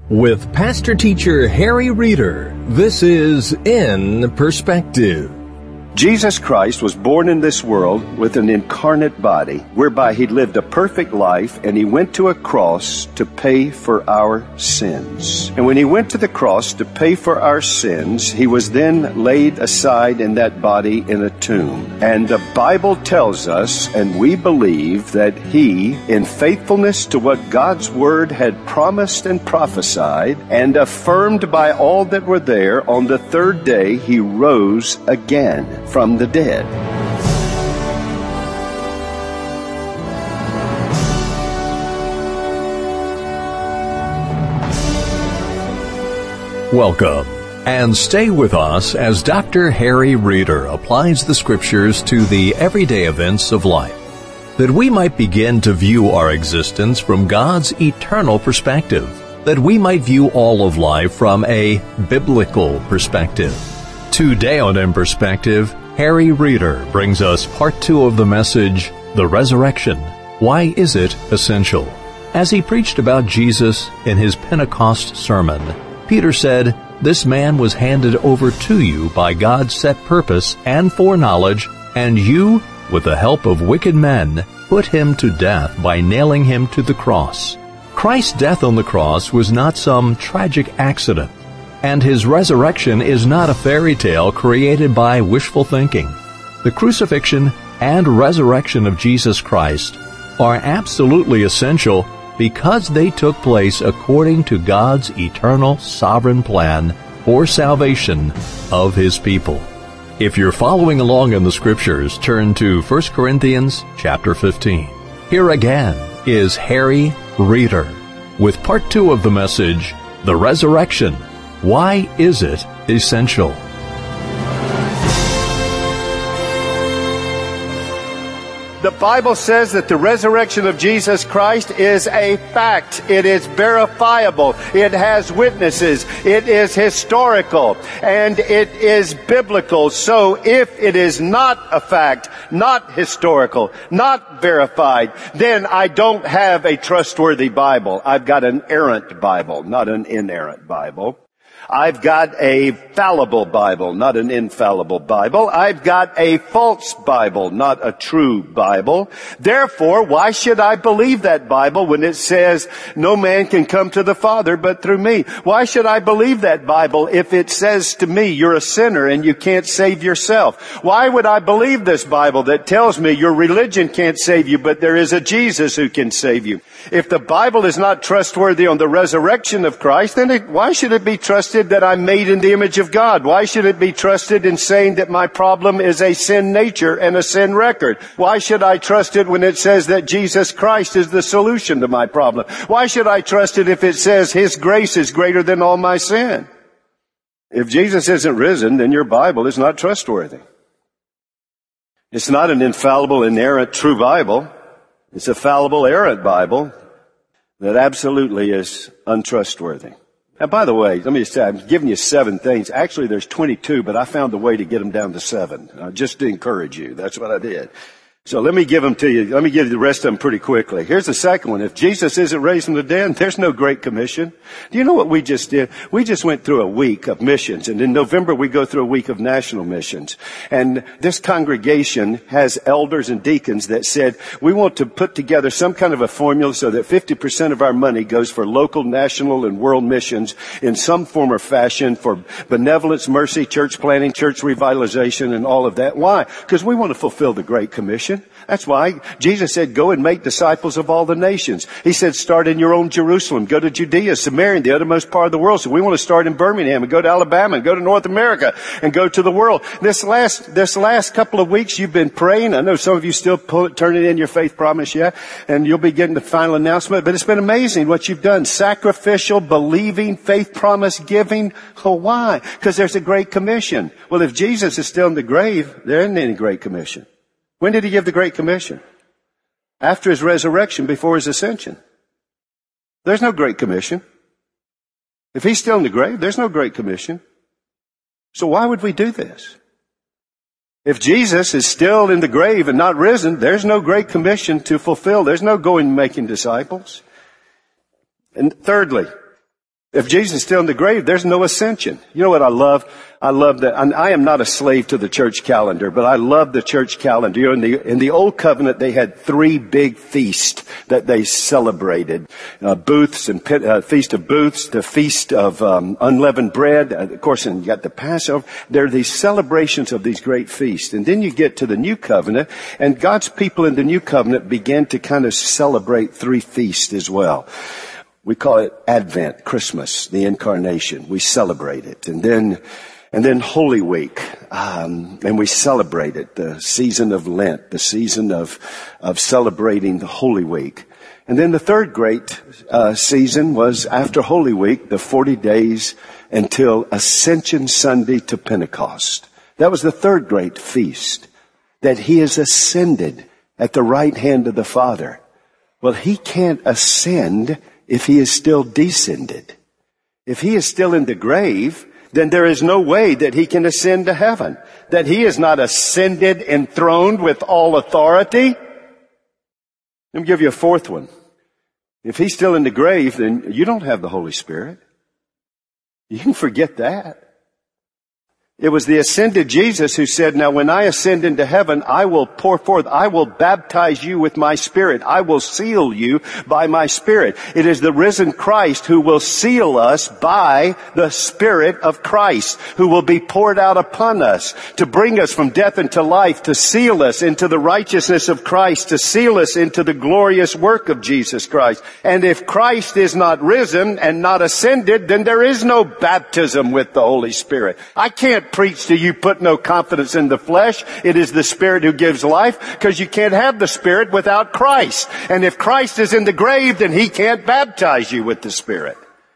With Pastor Teacher Harry Reeder, this is In Perspective. Jesus Christ was born in this world with an incarnate body, whereby he lived a perfect life, and he went to a cross to pay for our sins. And when he went to the cross to pay for our sins, he was then laid aside in that body in a tomb. And the Bible tells us, and we believe, that he, in faithfulness to what God's Word had promised and prophesied, and affirmed by all that were there, on the third day he rose again from the dead. Welcome, and stay with us as Dr. Harry Reeder applies the Scriptures to the everyday events of life, that we might begin to view our existence from God's eternal perspective, that we might view all of life from a biblical perspective. Today on In Perspective, Harry Reeder brings us part 2 of the message, The Resurrection. Why is it essential? As he preached about Jesus in his Pentecost sermon, Peter said, "This man was handed over to you by God's set purpose and foreknowledge, and you, with the help of wicked men, put him to death by nailing him to the cross." Christ's death on the cross was not some tragic accident, and his resurrection is not a fairy tale created by wishful thinking. The crucifixion and resurrection of Jesus Christ are absolutely essential because they took place according to God's eternal sovereign plan for salvation of his people. If you're following along in the Scriptures, turn to 1 Corinthians chapter 15. Here again is Harry Reeder with part 2 of the message, The Resurrection. Why is it essential? The Bible says that the resurrection of Jesus Christ is a fact. It is verifiable. It has witnesses. It is historical. And it is biblical. So if it is not a fact, not historical, not verified, then I don't have a trustworthy Bible. I've got an errant Bible, not an inerrant Bible. I've got a fallible Bible, not an infallible Bible. I've got a false Bible, not a true Bible. Therefore, why should I believe that Bible when it says no man can come to the Father but through me? Why should I believe that Bible if it says to me you're a sinner and you can't save yourself? Why would I believe this Bible that tells me your religion can't save you, but there is a Jesus who can save you? If the Bible is not trustworthy on the resurrection of Christ, then why should it be trusted that I'm made in the image of God? Why should it be trusted in saying that my problem is a sin nature and a sin record? Why should I trust it when it says that Jesus Christ is the solution to my problem? Why should I trust it if it says His grace is greater than all my sin? If Jesus isn't risen, then your Bible is not trustworthy. It's not an infallible, inerrant, true Bible. It's a fallible, errant Bible that absolutely is untrustworthy. Now, by the way, let me just say, I'm giving you 7 things. Actually, there's 22, but I found a way to get them down to 7, just to encourage you. That's what I did. So let me give them to you. Let me give you the rest of them pretty quickly. Here's the second one. If Jesus isn't raised from the dead, there's no Great Commission. Do you know what we just did? We just went through a week of missions. And in November, we go through a week of national missions. And this congregation has elders and deacons that said, we want to put together some kind of a formula so that 50% of our money goes for local, national, and world missions in some form or fashion for benevolence, mercy, church planting, church revitalization, and all of that. Why? Because we want to fulfill the Great Commission. That's why Jesus said, go and make disciples of all the nations. He said, start in your own Jerusalem, go to Judea, Samaria, and the uttermost part of the world. So we want to start in Birmingham and go to Alabama and go to North America and go to the world. This last couple of weeks you've been praying. I know some of you still turning in your faith promise yet, and you'll be getting the final announcement, but it's been amazing what you've done. Sacrificial, believing, faith promise giving. Oh, why? Because there's a Great Commission. Well, if Jesus is still in the grave, there isn't any Great Commission. When did he give the Great Commission? After his resurrection, before his ascension. There's no Great Commission. If he's still in the grave, there's no Great Commission. So why would we do this? If Jesus is still in the grave and not risen, there's no Great Commission to fulfill. There's no going and making disciples. And thirdly, If Jesus is still in the grave, there's no ascension. You know what I love? I love that. I am not a slave to the church calendar, but I love the church calendar. You know, in the old covenant, they had 3 big feasts that they celebrated. Booths and Feast of Booths, the Feast of Unleavened Bread. Of course, and you got the Passover. There are these celebrations of these great feasts. And then you get to the new covenant, and God's people in the new covenant began to kind of celebrate 3 feasts as well. We call it Advent, Christmas, the Incarnation. We celebrate it. And then Holy Week, and we celebrate it, the season of Lent, the season of celebrating the Holy Week. And then the third great season was after Holy Week, the 40 days until Ascension Sunday to Pentecost. That was the third great feast, that he has ascended at the right hand of the Father. Well, he can't ascend if he is still descended. If he is still in the grave, then there is no way that he can ascend to heaven. That he is not ascended, enthroned with all authority. Let me give you a fourth one. If he's still in the grave, then you don't have the Holy Spirit. You can forget that. It was the ascended Jesus who said, now when I ascend into heaven, I will pour forth, I will baptize you with my Spirit. I will seal you by my Spirit. It is the risen Christ who will seal us by the Spirit of Christ, who will be poured out upon us to bring us from death into life, to seal us into the righteousness of Christ, to seal us into the glorious work of Jesus Christ. And if Christ is not risen and not ascended, then there is no baptism with the Holy Spirit. I can't preach to you, put no confidence in the flesh. It is the Spirit who gives life, because you can't have the Spirit without Christ. And if Christ is in the grave, then he can't baptize you with the Spirit.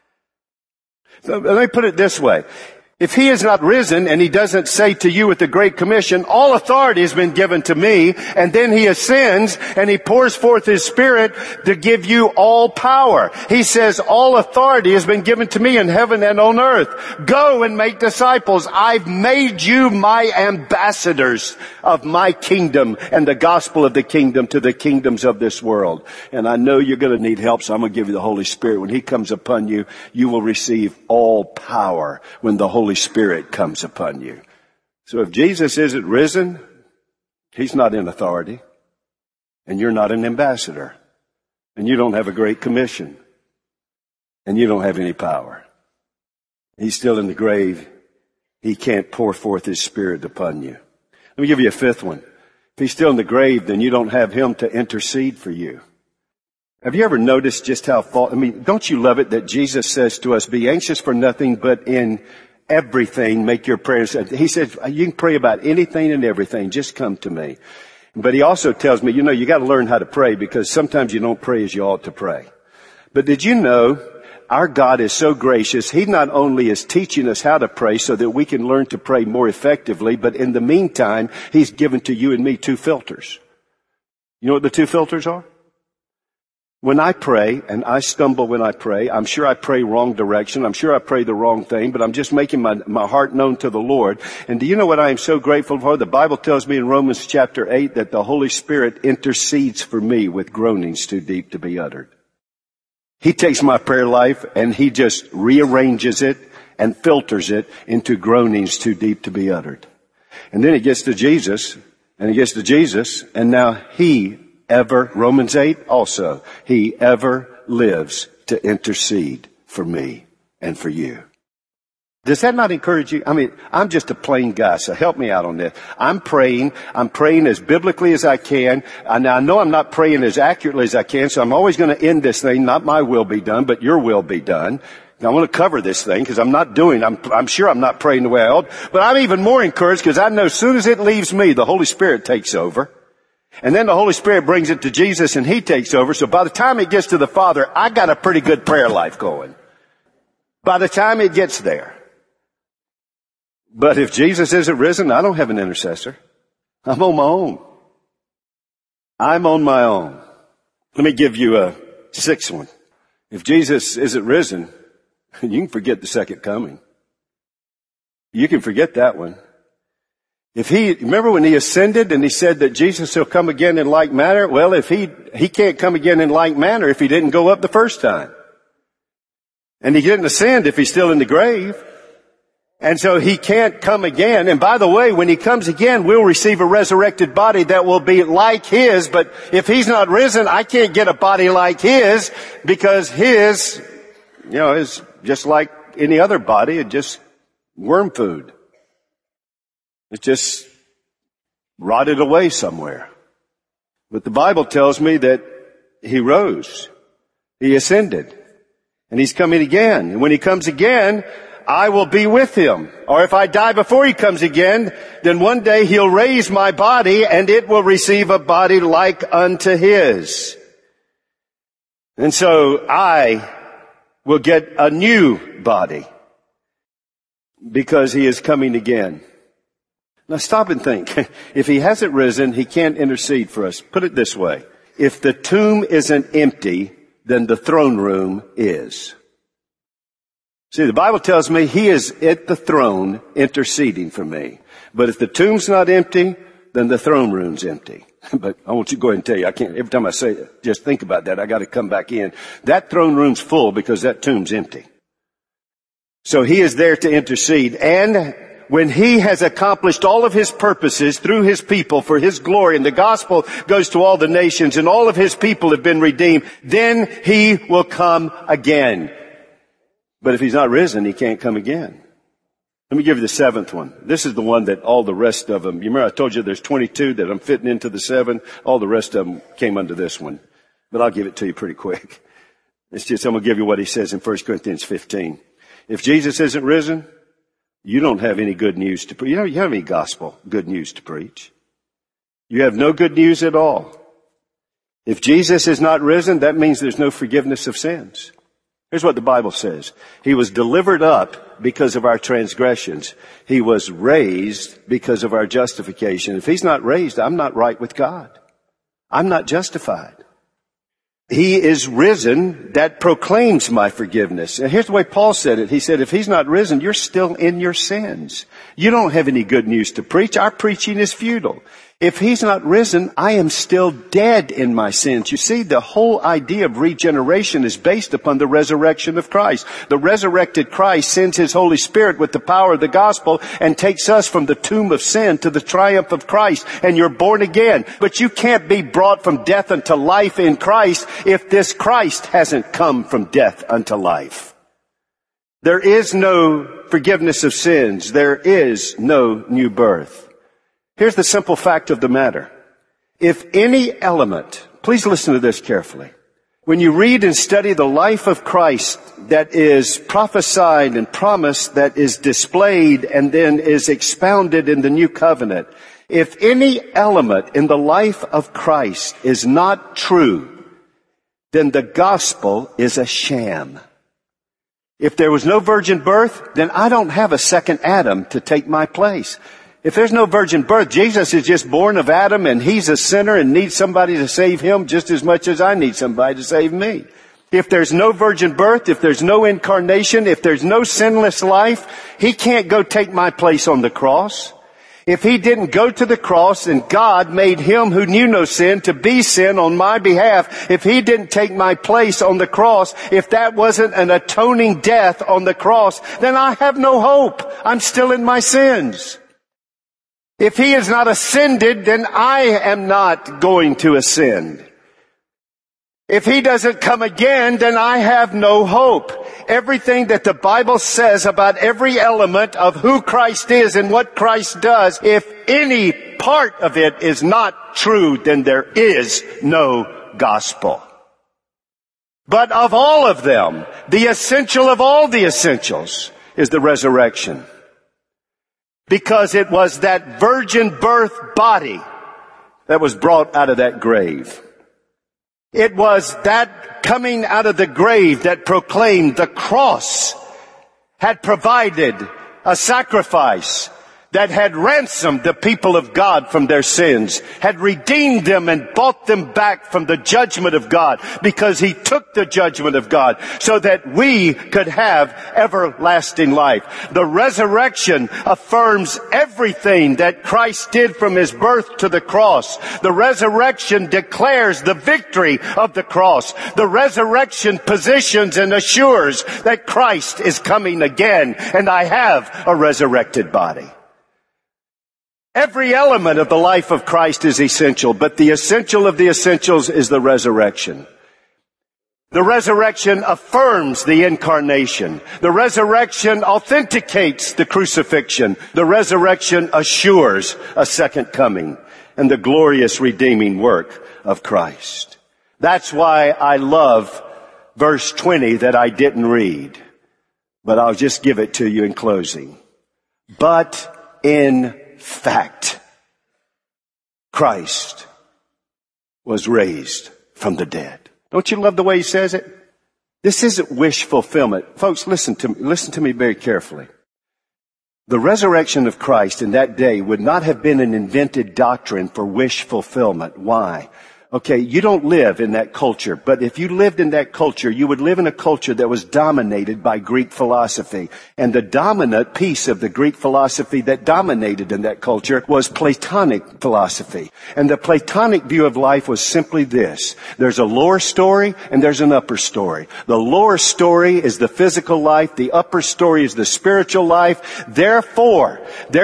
So let me put it this way. If he is not risen and he doesn't say to you with the Great Commission, all authority has been given to me, and then he ascends and he pours forth his Spirit to give you all power. He says, all authority has been given to me in heaven and on earth. Go and make disciples. I've made you my ambassadors of my kingdom and the gospel of the kingdom to the kingdoms of this world. And I know you're going to need help, so I'm going to give you the Holy Spirit. When he comes upon you, you will receive all power when the Holy Spirit comes upon you. So if Jesus isn't risen, he's not in authority, and you're not an ambassador, and you don't have a great commission, and you don't have any power. He's still in the grave. He can't pour forth his Spirit upon you. Let me give you a fifth one. If he's still in the grave, then you don't have him to intercede for you. Have you ever noticed just how don't you love it that Jesus says to us, be anxious for nothing, but in everything make your prayers. He said, you can pray about anything and everything. Just come to me. But he also tells me, you got to learn how to pray, because sometimes you don't pray as you ought to pray. But did you know our God is so gracious? He not only is teaching us how to pray so that we can learn to pray more effectively, but in the meantime, he's given to you and me 2 filters. You know what the 2 filters are? When I pray, and I stumble when I pray, I'm sure I pray wrong direction. I'm sure I pray the wrong thing, but I'm just making my heart known to the Lord. And do you know what I am so grateful for? The Bible tells me in Romans chapter 8 that the Holy Spirit intercedes for me with groanings too deep to be uttered. He takes my prayer life and he just rearranges it and filters it into groanings too deep to be uttered. And then it gets to Jesus, and now he Romans 8 also, he ever lives to intercede for me and for you. Does that not encourage you? I'm just a plain guy, so help me out on this. I'm praying as biblically as I can. And I know I'm not praying as accurately as I can, so I'm always going to end this thing, not my will be done, but your will be done. Now, I want to cover this thing because I'm sure I'm not praying the way I ought, but I'm even more encouraged because I know as soon as it leaves me, the Holy Spirit takes over. And then the Holy Spirit brings it to Jesus and he takes over. So by the time it gets to the Father, I got a pretty good prayer life going. By the time it gets there. But if Jesus isn't risen, I don't have an intercessor. I'm on my own. I'm on my own. Let me give you a 6th one. If Jesus isn't risen, you can forget the second coming. You can forget that one. Remember when he ascended and he said that Jesus will come again in like manner? Well, if he can't come again in like manner if he didn't go up the first time. And he didn't ascend if he's still in the grave. And so he can't come again. And by the way, when he comes again, we'll receive a resurrected body that will be like his. But if he's not risen, I can't get a body like his, because his, is just like any other body. It's just worm food. It's just rotted away somewhere. But the Bible tells me that he rose. He ascended. And he's coming again. And when he comes again, I will be with him. Or if I die before he comes again, then one day he'll raise my body and it will receive a body like unto his. And so I will get a new body because he is coming again. Now stop and think. If he hasn't risen, he can't intercede for us. Put it this way. If the tomb isn't empty, then the throne room is. See, the Bible tells me he is at the throne interceding for me. But if the tomb's not empty, then the throne room's empty. But I want you to go ahead and tell you, I can't, every time I say it, just think about that, I got to come back in. That throne room's full because that tomb's empty. So he is there to intercede. And when he has accomplished all of his purposes through his people for his glory, and the gospel goes to all the nations, and all of his people have been redeemed, then he will come again. But if he's not risen, he can't come again. Let me give you the seventh one. This is the one that all the rest of them, you remember I told you there's 22 that I'm fitting into the 7. All the rest of them came under this one. But I'll give it to you pretty quick. It's just, I'm going to give you what he says in 1 Corinthians 15. If Jesus isn't risen, you don't have any good news to preach. You don't have any gospel good news to preach. You have no good news at all. If Jesus is not risen, that means there's no forgiveness of sins. Here's what the Bible says. He was delivered up because of our transgressions. He was raised because of our justification. If he's not raised, I'm not right with God. I'm not justified. He is risen, that proclaims my forgiveness. And here's the way Paul said it. He said, if he's not risen, you're still in your sins. You don't have any good news to preach. Our preaching is futile. If he's not risen, I am still dead in my sins. You see, the whole idea of regeneration is based upon the resurrection of Christ. The resurrected Christ sends his Holy Spirit with the power of the gospel and takes us from the tomb of sin to the triumph of Christ. And you're born again. But you can't be brought from death unto life in Christ if this Christ hasn't come from death unto life. There is no forgiveness of sins. There is no new birth. Here's the simple fact of the matter. If any element, please listen to this carefully. When you read and study the life of Christ that is prophesied and promised, that is displayed and then is expounded in the new covenant, if any element in the life of Christ is not true, then the gospel is a sham. If there was no virgin birth, then I don't have a second Adam to take my place. If there's no virgin birth, Jesus is just born of Adam and he's a sinner and needs somebody to save him just as much as I need somebody to save me. If there's no virgin birth, if there's no incarnation, if there's no sinless life, he can't go take my place on the cross. If he didn't go to the cross and God made him who knew no sin to be sin on my behalf, if he didn't take my place on the cross, if that wasn't an atoning death on the cross, then I have no hope. I'm still in my sins. If he is not ascended, then I am not going to ascend. If he doesn't come again, then I have no hope. Everything that the Bible says about every element of who Christ is and what Christ does, if any part of it is not true, then there is no gospel. But of all of them, the essential of all the essentials is the resurrection. Because it was that virgin birth body that was brought out of that grave. It was that coming out of the grave that proclaimed the cross had provided a sacrifice that had ransomed the people of God from their sins, had redeemed them and bought them back from the judgment of God, because he took the judgment of God so that we could have everlasting life. The resurrection affirms everything that Christ did from his birth to the cross. The resurrection declares the victory of the cross. The resurrection positions and assures that Christ is coming again, and I have a resurrected body. Every element of the life of Christ is essential, but the essential of the essentials is the resurrection. The resurrection affirms the incarnation. The resurrection authenticates the crucifixion. The resurrection assures a second coming and the glorious redeeming work of Christ. That's why I love verse 20 that I didn't read, but I'll just give it to you in closing. But in fact, Christ was raised from the dead. Don't you love the way he says it? This isn't wish fulfillment. Folks, listen to me very carefully. The resurrection of Christ in that day would not have been an invented doctrine for wish fulfillment. Why? Okay, you don't live in that culture, but if you lived in that culture, you would live in a culture that was dominated by Greek philosophy. And the dominant piece of the Greek philosophy that dominated in that culture was Platonic philosophy. And the Platonic view of life was simply this. There's a lower story and there's an upper story. The lower story is the physical life. The upper story is the spiritual life. Therefore,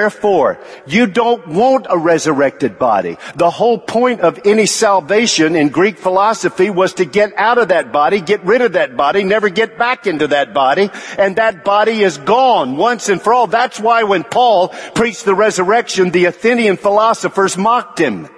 you don't want a resurrected body. The whole point of any salvation in Greek philosophy was to get out of that body, get rid of that body, never get back into that body, and that body is gone once and for all. That's why when Paul preached the resurrection, the Athenian philosophers mocked him.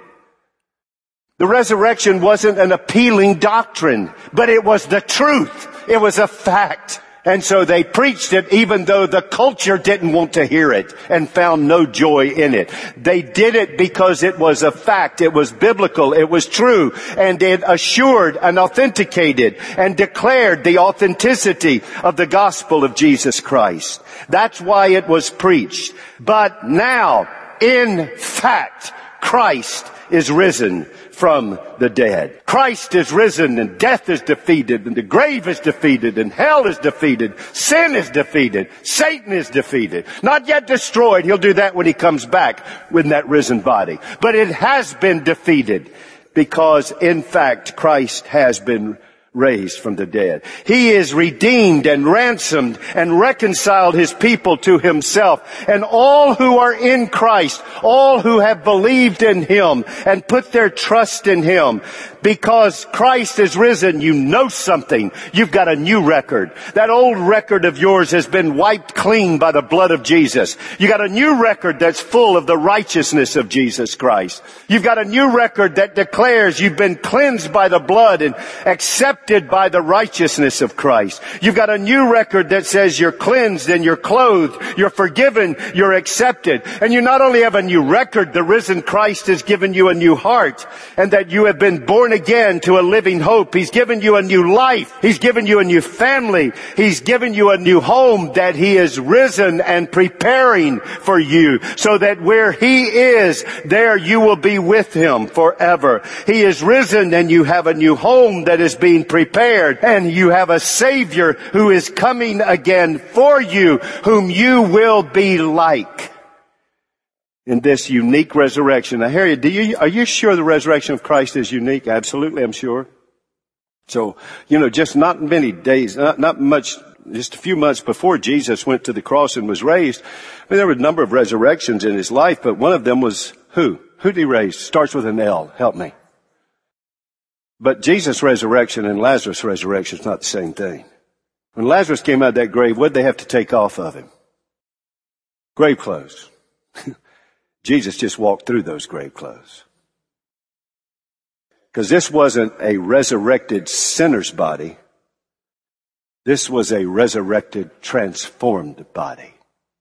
The resurrection wasn't an appealing doctrine, but it was the truth. It was a fact. And so they preached it even though the culture didn't want to hear it and found no joy in it. They did it because it was a fact. It was biblical. It was true. And it assured and authenticated and declared the authenticity of the gospel of Jesus Christ. That's why it was preached. But now, in fact, Christ is risen from the dead. Christ is risen and death is defeated and the grave is defeated and hell is defeated. Sin is defeated. Satan is defeated. Not yet destroyed. He'll do that when he comes back with that risen body. But it has been defeated because in fact Christ has been raised from the dead. He is redeemed and ransomed and reconciled his people to himself. And all who are in Christ, all who have believed in him and put their trust in him, because Christ is risen, you know something. You've got a new record. That old record of yours has been wiped clean by the blood of Jesus. You got a new record that's full of the righteousness of Jesus Christ. You've got a new record that declares you've been cleansed by the blood and accepted by the righteousness of Christ. You've got a new record that says you're cleansed and you're clothed, you're forgiven, you're accepted. And you not only have a new record, the risen Christ has given you a new heart, and that you have been born again to a living hope. He's given you a new life. He's given you a new family. He's given you a new home that he is risen and preparing for you, so that where he is, there you will be with him forever. He is risen and you have a new home that is being prepared, and you have a Savior who is coming again for you, whom you will be like. In this unique resurrection. Now, Harry, are you sure the resurrection of Christ is unique? Absolutely, I'm sure. So, just not many days, not much, just a few months before Jesus went to the cross and was raised. There were a number of resurrections in his life, but one of them was who? Who did he raise? Starts with an L. Help me. But Jesus' resurrection and Lazarus' resurrection is not the same thing. When Lazarus came out of that grave, what did they have to take off of him? Grave clothes. Jesus just walked through those grave clothes. Because this wasn't a resurrected sinner's body. This was a resurrected, transformed body.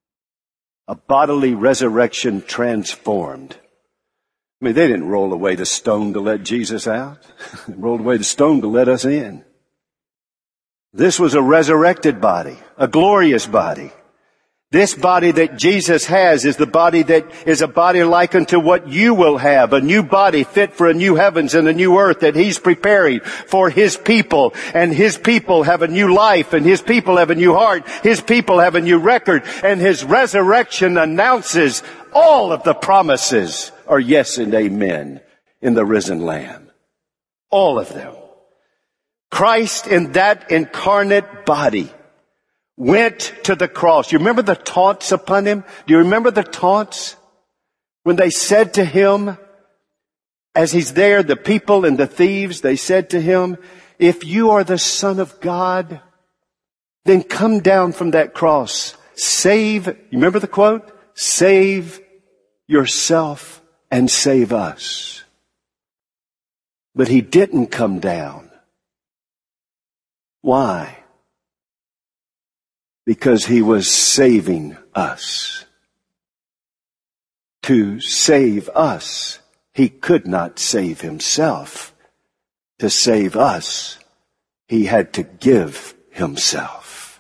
A bodily resurrection transformed. I mean, they didn't roll away the stone to let Jesus out. They rolled away the stone to let us in. This was a resurrected body, a glorious body. This body that Jesus has is the body that is a body like unto what you will have, a new body fit for a new heavens and a new earth that He's preparing for His people. And His people have a new life, and His people have a new heart. His people have a new record, and His resurrection announces all of the promises are yes and amen in the risen Lamb. All of them. Christ in that incarnate body went to the cross. You remember the taunts upon Him? Do you remember the taunts? When they said to Him, as He's there, the people and the thieves, they said to Him, if you are the Son of God, then come down from that cross. Save, you remember the quote? Save yourself and save us. But He didn't come down. Why? Because He was saving us. To save us, He could not save Himself. To save us, He had to give Himself.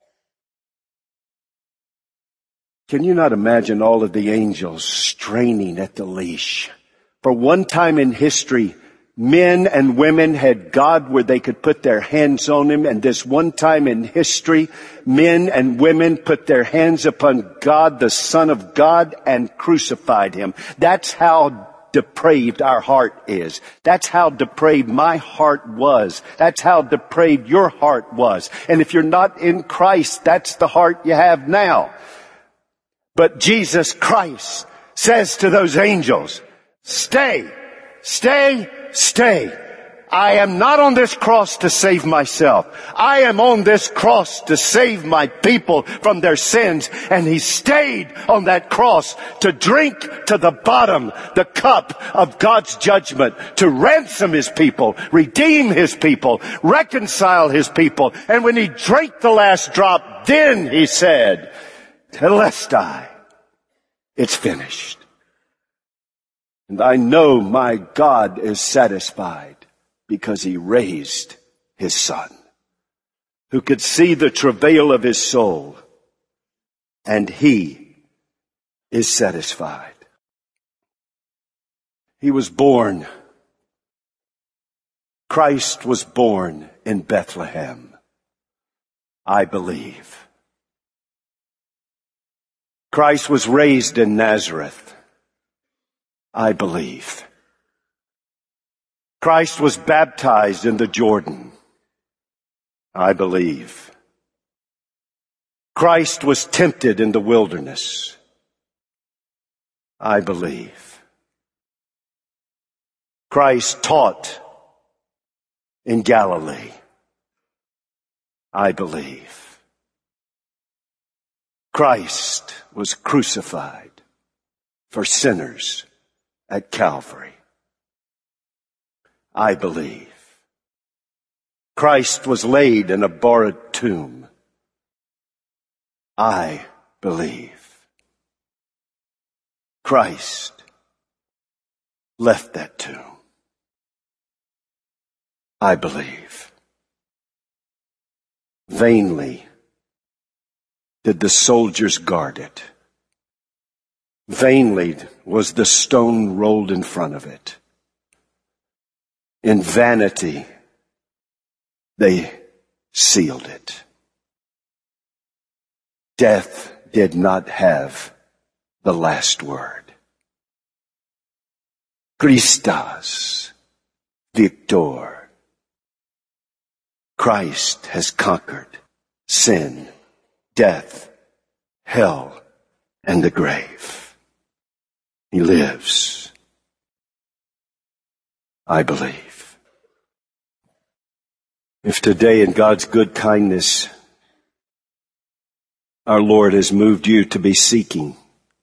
Can you not imagine all of the angels straining at the leash? For one time in history, men and women had God where they could put their hands on Him, and this one time in history, men and women put their hands upon God, the Son of God, and crucified Him. That's how depraved our heart is. That's how depraved my heart was. That's how depraved your heart was. And if you're not in Christ, that's the heart you have now. But Jesus Christ says to those angels, stay, stay, stay. I am not on this cross to save myself. I am on this cross to save my people from their sins. And He stayed on that cross to drink to the bottom the cup of God's judgment, to ransom His people, redeem His people, reconcile His people. And when He drank the last drop, then He said, Telestai, it's finished. And I know my God is satisfied because He raised His Son, who could see the travail of His soul, and He is satisfied. He was born. Christ was born in Bethlehem. I believe. Christ was raised in Nazareth. I believe. Christ was baptized in the Jordan. I believe. Christ was tempted in the wilderness. I believe. Christ taught in Galilee. I believe. Christ was crucified for sinners at Calvary. I believe. Christ was laid in a borrowed tomb. I believe. Christ left that tomb. I believe. Vainly did the soldiers guard it. Vainly was the stone rolled in front of it. In vanity, they sealed it. Death did not have the last word. Christos Victor. Christ has conquered sin, death, hell, and the grave. He lives. I believe. If today in God's good kindness, our Lord has moved you to be seeking,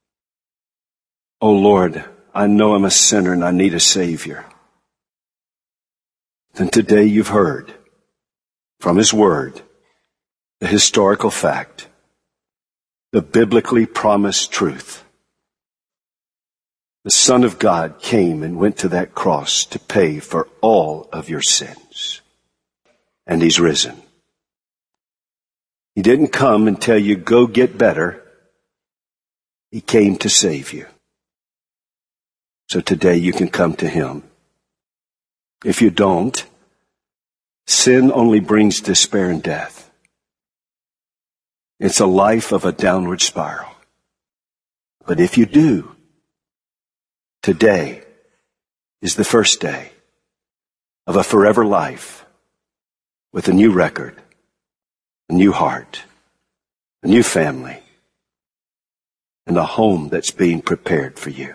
oh Lord, I know I'm a sinner and I need a Savior, then today you've heard from His Word the historical fact, the biblically promised truth. The Son of God came and went to that cross to pay for all of your sins. And He's risen. He didn't come and tell you, go get better. He came to save you. So today you can come to Him. If you don't, sin only brings despair and death. It's a life of a downward spiral. But if you do, today is the first day of a forever life with a new record, a new heart, a new family, and a home that's being prepared for you.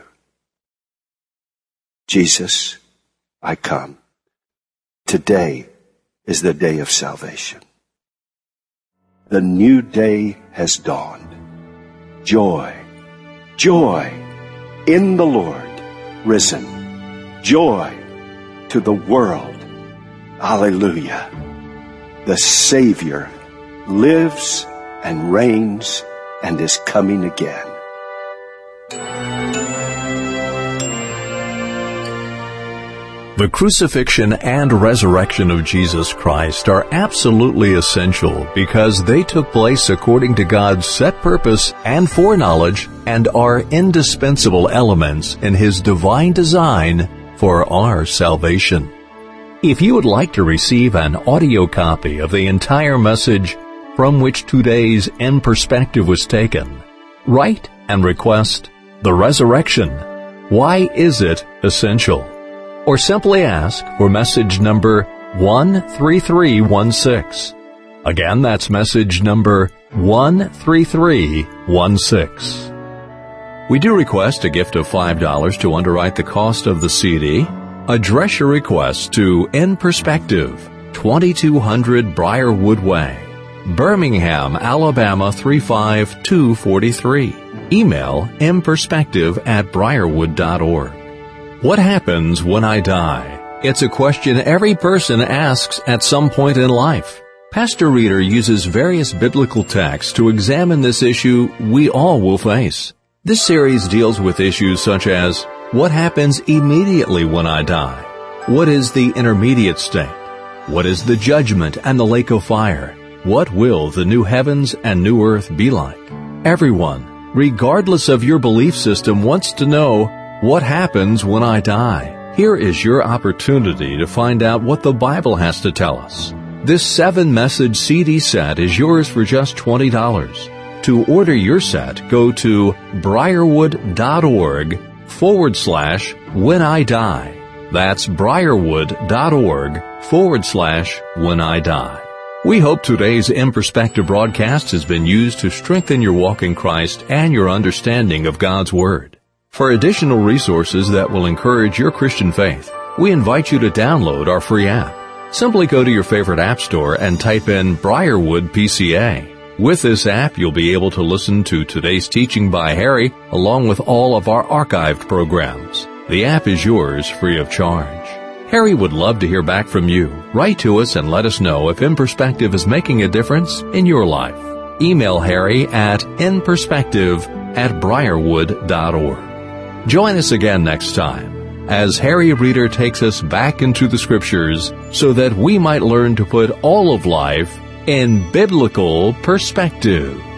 Jesus, I come. Today is the day of salvation. The new day has dawned. Joy, joy in the Lord risen. Joy to the world. Hallelujah. The Savior lives and reigns and is coming again. The crucifixion and resurrection of Jesus Christ are absolutely essential because they took place according to God's set purpose and foreknowledge and are indispensable elements in His divine design for our salvation. If you would like to receive an audio copy of the entire message from which today's In Perspective was taken, write and request The Resurrection. Why is it essential? Or simply ask for message number 13316. Again, that's message number 13316. We do request a gift of $5 to underwrite the cost of the CD. Address your request to In Perspective, 2200 Briarwood Way, Birmingham, Alabama 35243. Email inperspective@briarwood.org. What happens when I die? It's a question every person asks at some point in life. Pastor Reeder uses various biblical texts to examine this issue we all will face. This series deals with issues such as, what happens immediately when I die? What is the intermediate state? What is the judgment and the lake of fire? What will the new heavens and new earth be like? Everyone, regardless of your belief system, wants to know, what happens when I die? Here is your opportunity to find out what the Bible has to tell us. This 7-message CD set is yours for just $20. To order your set, go to briarwood.org/when I die. That's briarwood.org/when I die. We hope today's In Perspective broadcast has been used to strengthen your walk in Christ and your understanding of God's Word. For additional resources that will encourage your Christian faith, we invite you to download our free app. Simply go to your favorite app store and type in Briarwood PCA. With this app, you'll be able to listen to today's teaching by Harry, along with all of our archived programs. The app is yours free of charge. Harry would love to hear back from you. Write to us and let us know if In Perspective is making a difference in your life. Email Harry at inperspective@briarwood.org. Join us again next time as Harry Reeder takes us back into the Scriptures so that we might learn to put all of life in biblical perspective.